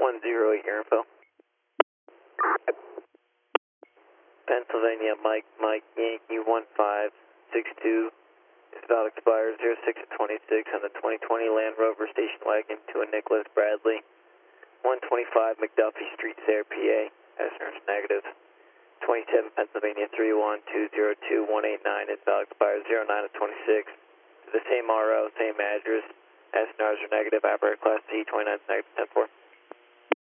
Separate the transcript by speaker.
Speaker 1: 108, your info. Pennsylvania, Mike, Yankee 1562. This valid expires 06/26 on the 2020 Land Rover station wagon to a Nicholas Bradley. 125 McDuffie Street, Sayre, PA. Passenger negative. 27 Pennsylvania 31202-189. This valid expires 09/26. To the same RO, same address. Passengers are negative. Operator class C 29 negative 10-4.